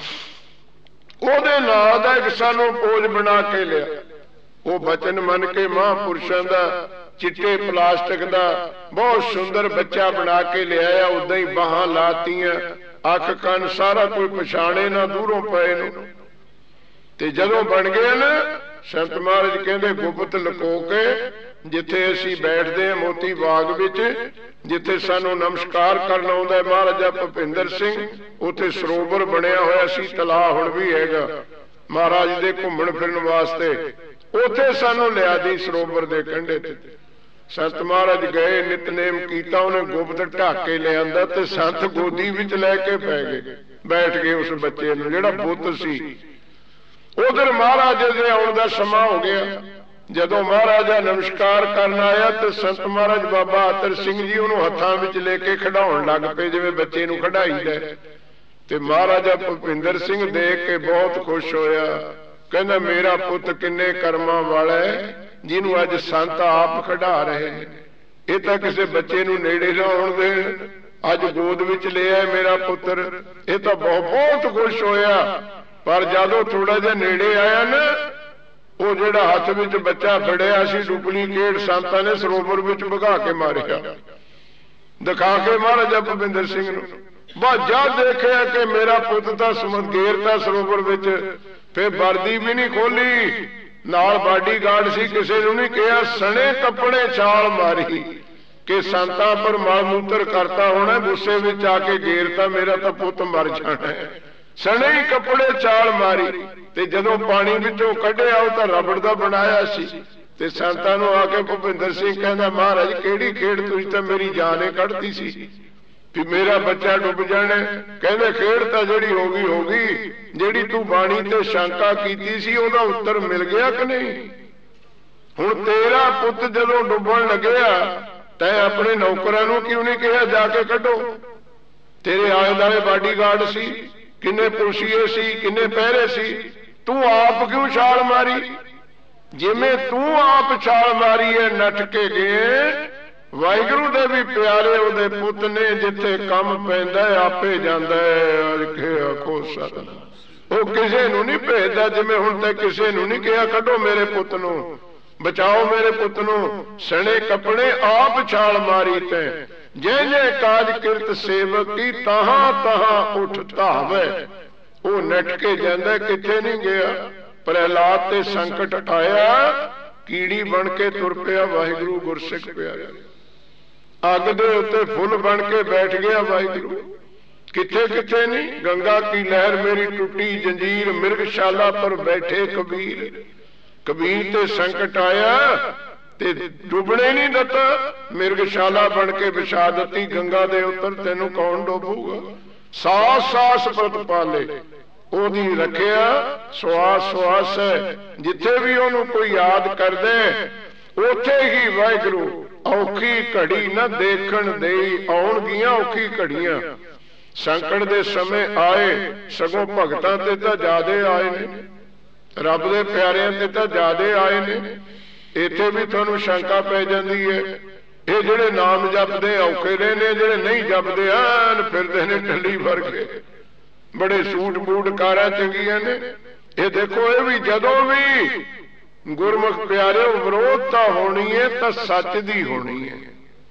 ਉਹਦੇ ਨਾਂ ਦਾ ਇੱਕ ਸਾਨੂੰ ਪੋਜ ਬਣਾ ਕੇ ਲਿਆ। ਉਹ ਬਚਨ ਮੰਨ ਕੇ ਮਹਾਂਪੁਰਸ਼ਾਂ ਦਾ ਚਿੱਟੇ ਪਲਾਸਟਿਕ ਦਾ ਬਹੁਤ ਸੁੰਦਰ ਬੱਚਾ ਬਣਾ ਕੇ ਲਿਆਇਆ। ਉਦਾਂ ਹੀ ਬਾਹਾਂ ਲਾਤੀਆਂ, ਅੱਖ ਕੰਨ ਸਾਰਾ ਕੋਈ ਪਛਾਣੇ ਨਾ, ਦੂਰੋਂ ਪਏ ਨੂੰ। ਤੇ ਜਦੋਂ ਬਣ ਗਏ ਨਾ संत महाराज कहते गुप्त लुको के जिथे असी बैठते हैं मोती बाग विच, जिथे सानू नमस्कार करना आउंदा महाराजा भुपिंदर सिंह, उथे सरोवर बनया होया सी, तलाह हुण भी हैगा महाराज दे घुमण फिरन वास्ते, उथे सानू लिया दी सरोवर दे कंढे ते। संत महाराज गए, नितनेम कीता, उन्हें गुप्त ढक के लिया ते संत गोदी विच लैके पै गए, बैठ गए उस बच्चे नूं जिहड़ा बुत सी। उधर महाराज दे आउण दा समा हो गया। जदों महाराजा नमस्कार करन आया तो संत महाराज बाबा अतर सिंह जी उन्होंने हत्थां विच लेके खिडाउण लग पे जिवें बच्चे नूं खिडाईदा। ते महाराजा भुपिंदर सिंह देख के बहुत खुश होया, कहंदा मेरा पुत किन्ने करमां वाला है जिन्हों अज संत आप खिडा रहे हैं। ये तो किसी बच्चे नूं नेड़े ना आउण देण, अज गोद विच लिया मेरा पुत्र। ये तो बहुत बहुत खुश होया। पर जदों थोड़ा जिहा नेड़े आया ना, वो जिहड़ा हथ विच बच्चा फड़िया सी डुप्लीकेट संतां ने सरोवर विच भगा के मारिया, दिखा के महाराजा भुपिंदर सिंह नूं। बाजा देखिया कि मेरा पुत तां समझ गेरता सरोवर विच, फिर वर्दी भी नहीं खोली, नाल बाडी गार्ड सी, किसी नूं नहीं कहा, सने कपड़े छाल मारी कि संतां पर मल मूत्र करता होना, गुस्से विच आके घेरता, मेरा तां पुत मर जाना है। सने ही कपड़े चाल मारी ते जदों पानी विचों कढिया वो तां रबड़ दा बनाया सी। ते संतां नूं आके भुपिंदर सिंह कहंदा महाराज किहड़ी खेड तुसीं तां मेरी जान ही कढदी सी भी मेरा बच्चा डुब जाना। कहंदे खेड तां जिहड़ी हो गई हो गई, जिहड़ी तू बाणी ते शंका कीती सी ओहदा उत्तर मिल गया कि नहीं। हुण तेरा पुत जदों डुबण लगया तैं अपने नौकरां नूं क्यों नहीं कहा जाके कढो। तेरे आले दुआले बाडीगार्ड सी, किन्ने पुलसीए सी, किन्ने पहरे सी, तू आप क्यों छाल मारी। जिमें तू आप छाल मारी है नठ के गए, वाहिगुरू दे भी प्यारे ओदे पुत ने जिथे कम पैंदा आपे जांदा है। अज के आखो सतनाम। वो किसे नूं नहीं भेजदा, जिमें हुण ते किसे नूं नहीं कहा कढो मेरे पुत नूं, बचाओ मेरे पुत नूं। सने कपड़े आप छाल मारी ते जे जे काज किरत सेवक की तहां तहां उठ धावे। वो नट के जांदा किथे नहीं गया। प्रहलाद ते संकट आया, कीड़ी बन के तुर पिया वाहिगुरू गुरसिख प्यारा। अग दे उत्ते फुल बन के बैठ गया वाहिगुरू। किथे किथे नहीं, गंगा की लहर मेरी टूटी जंजीर, मिर्गशाला पर बैठे कबीर। कबीर ते संकट आया ते डुबने नहीं दता, मिर्गशाला बन के विछा दती गंगा दे उत्तर, तेनू कौन डोबूगा। सास सास प्रतिपाले ओदी रखिया, सुआस सुआस है। जिथे भी ओनू कोई याद कर दे उथे ही वाहिगुरू औखी घड़ी न देखण देई। आउणगियां औखी घड़ियां, संकट दे समय आए, सगों भगतां ते तां ज्यादे आए ने, रब दे प्यारिਆਂ ते तां ज्यादे आए ने। इत्थे भी तुहानू शंका पै जांदी है, ये जिहड़े नाम जपदे औखे रहे ने, जिहड़े नहीं जपदे आन फिरदे ने ढली भर के, बड़े सूट बूट कारां चंगियां ने। ये देखो ये भी जदों भी गुरमुख प्यारे विरोधता होनी है तो सच दी होनी है।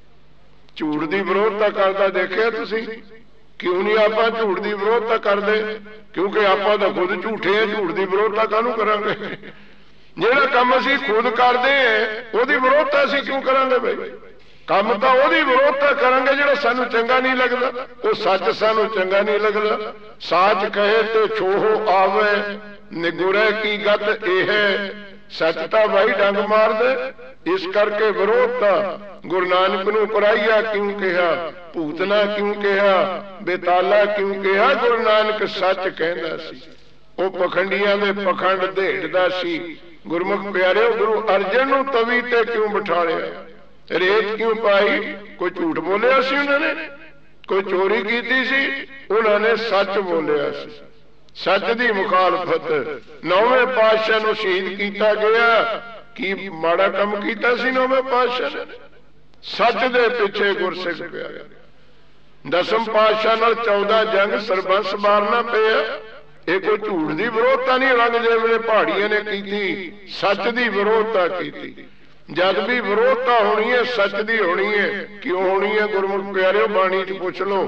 झूठ की विरोधता करता देखिया तुसीं? क्यों नहीं आपां झूठ की विरोधता करते? क्योंकि आपां तां खुद झूठे हैं, झूठ की विरोधता काहनूं करांगे। जिहड़ा काम असीं खुद करते हैं उहदी विरोधता असीं क्यों करांगे भाई? काम तां उहदी विरोधता करांगे जिहड़ा सानूं चंगा नहीं लगदा। वो सच सानूं चंगा नहीं लगदा। साच कहे तो छोहो आवे, निगुरे की गत एह सच तां भाई डंग मार दे। इस करके विरोधता गुरु नानक नूं पराइया क्यों कहा, भूतना क्यों कहा, बेताला क्यों कहा। गुरु नानक सच कहंदा सी, वो पखंडियां दे पखंड ढेड़दा सी। गुरमुख प्यारे गुरु अर्जन नूं तवी ते क्यों बिठालिया, रेत क्यों पाई? कोई झूठ बोलिया सी उन्होंने, कोई चोरी की सी, उन्होंने सच बोलिया सी। सच की मुखालफत नौवें पातशाह नूं शहीद किया गया। की माड़ा काम किया सी नौवें पातशाह ने? सच दे पिछे गुरसिख प्यारे। दसम पातशाह नाल चौदह जंग सरबंस मारना पिया। ये कोई झूठ की विरोधता नहीं, औरंगजेब ने पहाड़ियां ने की, सच की विरोधता की। जब भी विरोधता होनी है सच की होनी है। क्यों होनी है? गुरमुख प्यारे बाणी च पुछ लो।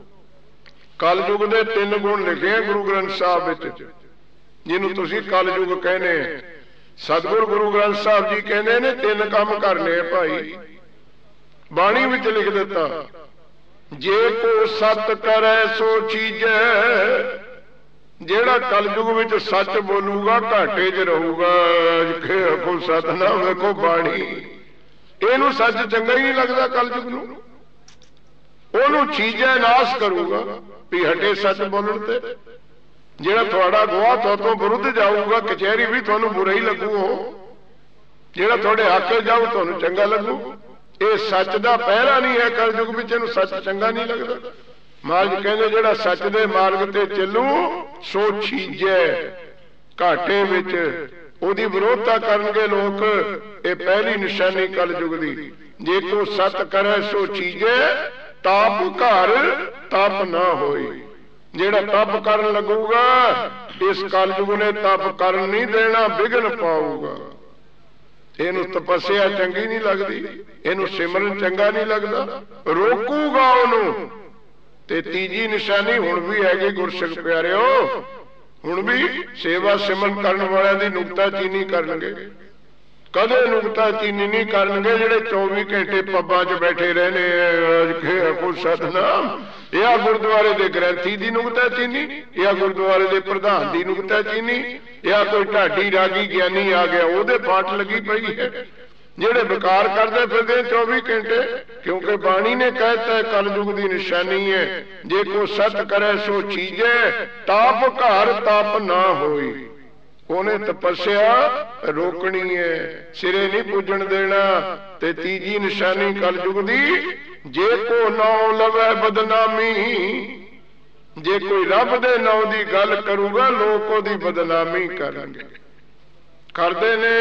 कल युग के तीन गुण लिखे हैं गुरु ग्रंथ साहब विच, जिन्हों तुसीं कल युग कहने। सतगुर गुरु ग्रंथ साहब जी कहते ने तीन काम करने भाई, बाणी विच लिख दिता, जे को सत करे सो चीजे, जेड़ा कलयुग विच सच बोलूगा घाटे च रहूगा। को सतनाम देखो बाणी, इनू सच चंगा ही नहीं लगता कलयुग नूं, ओनू चीजें नाश करूगा भी हटे सच बोलण ते। जेड़ा थोड़ा गवाह तो विरुद्ध जाऊगा कचहरी भी तुहानू बुरा ही लगू, हो जेड़ा थोड़े हक जाऊ तुहानू चंगा लगू। ये सच दा पहरा नहीं है कलयुग विच, इहनूं सच चंगा नहीं लगता। महाराज कहंदे जेड़ा सच दे मार्ग ते चलू सो छीजे, घाटे विच ओदी विरोधता करनगे लोग। ये पहली निशानी कलयुग दी। जे को सत करे सो छीजे, ताप घर तप ना होई। जेड़ा तप करन लगूगा इस कलयुग ने तप करन नहीं देना, विघन पाऊगा। इनू तपस्या चंगी नहीं लगती, इनू सिमरन चंगा नहीं लगता, रोकूगा उन्हों। ते तीजी निशानी हुण भी हैगी गुरसिख प्यारिओ, हुण भी सेवा सिमरन करन वालियां दी नुक्ताचीनी करनगे, कदे नुक्ताचीनी नहीं करनगे जेड़े चौबी घंटे पब्बां च बैठे रहने। को सतनाम, या गुरुद्वारे दे ग्रंथी दी नुक्ताचीनी, या गुरुद्वारे दे प्रधान दी नुक्ताचीनी, या कोई ढाडी रागी ज्ञानी आ गया ओदे पाठ लगी पई है। जेड़े बेकार करते फिरदे चौबी घंटे, क्योंकि बाणी ने कहता है कलयुग की निशानी है, जे को सत करे सो चीजे, ताप घर तप ना होई। उन्हें तपस्या रोकनी है, सिरे नहीं पूजन देना। ते तीजी निशानी कलयुग दी, जे को नाम लवे बदनामी, जे कोई रब दे नाम की गल करूगा लोग ओदी बदनामी करेंगे, करते ने।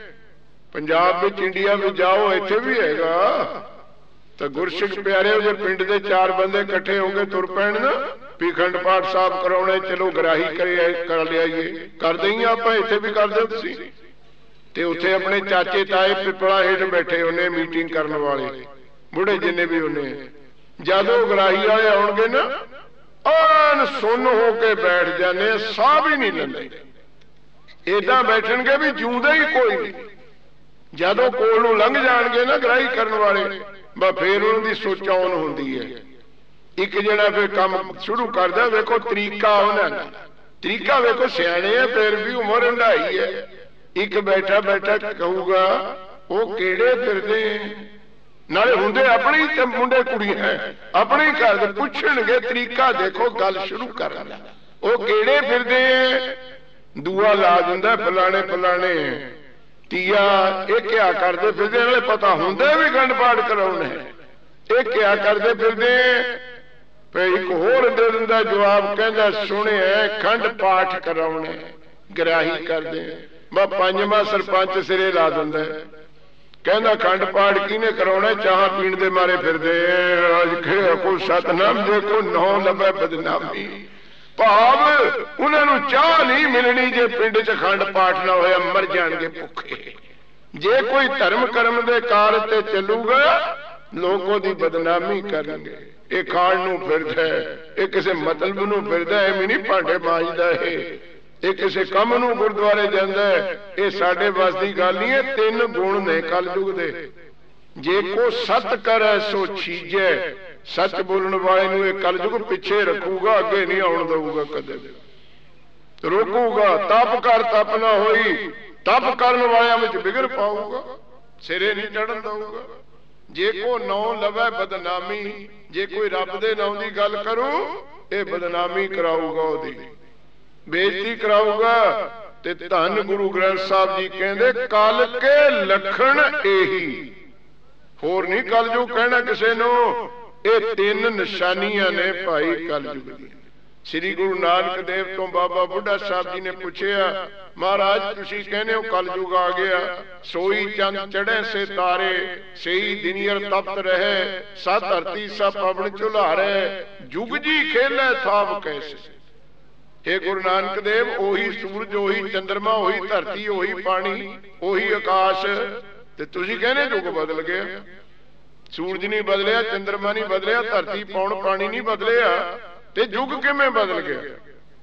पंजाब में इंडिया में जाओ, इत्थे भी हैगा। तो गुरसिख प्यारे जे पिंड दे चार बंदे इकट्ठे होंगे तुर पैण ना भी खंड पाठ साहब कराने, चलो गराही कर लियाइए, कर दईए आपां, इत्थे भी कर दो तुसीं। ते उत्थे अपने चाचे ताए पिपला हेठ बैठे होने मीटिंग करने वाले बुढ़े जिन्ने भी होने, जदों गराही वाले आउणगे ना आन सुन हो के बैठ जाने, साह भी नहीं लैंदे, इदां बैठणगे भी जिउंदे ही कोई नहीं। जदों कोल नूं लंघ जाणगे ना गराही करन वाले, बा फिर उन्हां दी सोच ऑन हुंदी है। एक जणा फिर काम शुरू करदा, वेखो तरीका उन्हां दा, तरीका वेखो सियाणे है फिर भी उमर हंडाई है। एक बैठा बैठा कहूगा वो केड़े फिरदे, नाले हुंदे अपने ही मुंडे कुड़ियां अपने ही घर दे, पुछणगे तरीका देखो गल शुरू करन दा, वो केड़े फिरदे। दूआ ला दिंदा फलाने फलाने, तीया ये क्या करते फिरदे, नाले पता हुंदे भी खंड पाठ कराउणे, ये क्या करते फिरदे। फिर एक होर दे दिंदा जवाब, कहंदा सुणिया खंड पाठ कराउणे, गराही करदे। बा पंजवां सरपंच सिरे ला दिंदा, कहंदा खंड पाठ किने कराउणा, चाह पीण दे मारे फिरदे। को सतनाम देखो नौ लभे बदनामी, भाव उन्होंने चाह नहीं मिलनी जे पिंड च खंड पाठ ना होया, मर जाणगे भुखे। जे कोई धर्म कर्म दे कार ते चलूगा लोग ओदी बदनामी करेंगे। ये खाण नूं फिरदा है, ये किसी मतलब नूं फिरदा है, एवें नहीं भांडे मांजदा है, ये किसी कम नूं गुरुद्वारे जांदा है, ये साडे बस दी गल नहीं है। तीन गुण ने कलयुग दे, जे को सत करे सो छीजे, सच बोलने वाले नूं ये कलयुग पिछे रखूगा, अगे नहीं आउण दऊगा, कदे रोकूगा। तप कर तप ना होई, तप करन वालियां विच बिगड़ पाऊगा, सिरे नहीं चढ़न दऊगा। जे को नौ लवे बदनामी, जे कोई रब दे नाम की गल करूं ये बदनामी कराऊगा, ओदी बेइज्जती कराऊगा। ते धन गुरु ग्रंथ साहब जी कहंदे कल के लखण एही, होर नहीं कलयुग कहना किसे नूं। ये तीन निशानियां ने भाई कलयुग दी। श्री गुरु नानक देव तो बाबा बुढ़ा साहब जी ने पूछया, महाराज तुसी कहने हो कलयुग आ गया, सोई चंद चढ़े से तारे, सही दिनियर तप्त रहे, सा धरती सा पवन चुल्हारे, जुग जी खेले थाव कैसे। हे गुरु नानक देव, ओही सूरज ओही चंद्रमा ओही धरती ओही पानी ओही आकाश, ते तुसी कहने जुग बदल गया। सूरज नहीं बदलिया, चंद्रमा नहीं बदलिया, धरती पौन पानी नहीं बदलिया, ते युग किवें बदल गया।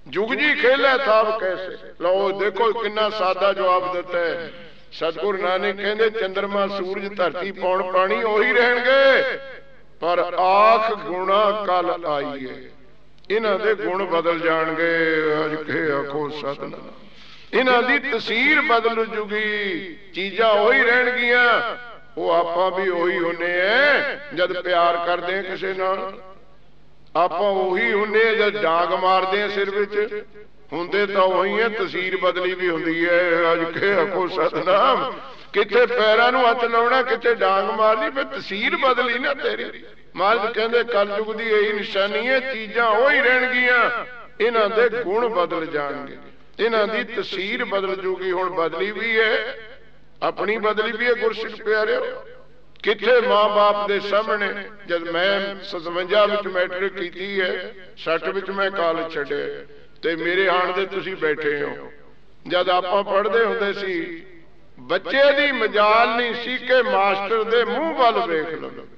जुग जी खेले थाप कैसे। लो देखो किन्ना सादा जवाब दिता है। सतगुरु नानक कहते चंद्रमा सूरज धरती पौन पानी ओही रहणगे, पर आख गुणा कल आई है। इन्हां दे गुण बदल जाणगे। अज के आखो सतनाम। इन्हां दी तसीर बदल जूगी, चीजां ओही रहणगियां। वो आपां भी ओही हुंदे हैं जद प्यार करदे हैं किसे नाल, आपां ओही हुंदे जद डांग मारदे हैं सिर विच, हुंदे तां ओही है, तसीर बदली भी हुंदी है। अज के आखो सतनाम। किथे पैरां नूं हत्थ लाउणा, किथे डांग मारनी, फिर तसीर बदली ना तेरी। महाराज कहंदे कलयुग दी यही निशानी है, चीजां ओही रहणगियां, इन्हां दे गुण बदल जाणगे, इन्हां दी तसीर बदल जूगी। हुण बदली भी है, अपनी बदली भी है। गुरसिख प्यारे किथे मां बाप दे सामने, जब मैं सतवंजा विच मैट्रिक कीती है, सठ विच मैं कॉलेज छड्डिया ते मेरे आण दे तुसीं बैठे हो। जद आपां पढ़दे हुंदे सी, बच्चे दी मजाल नहीं सी कि मास्टर दे मूंह वल वेख लवे।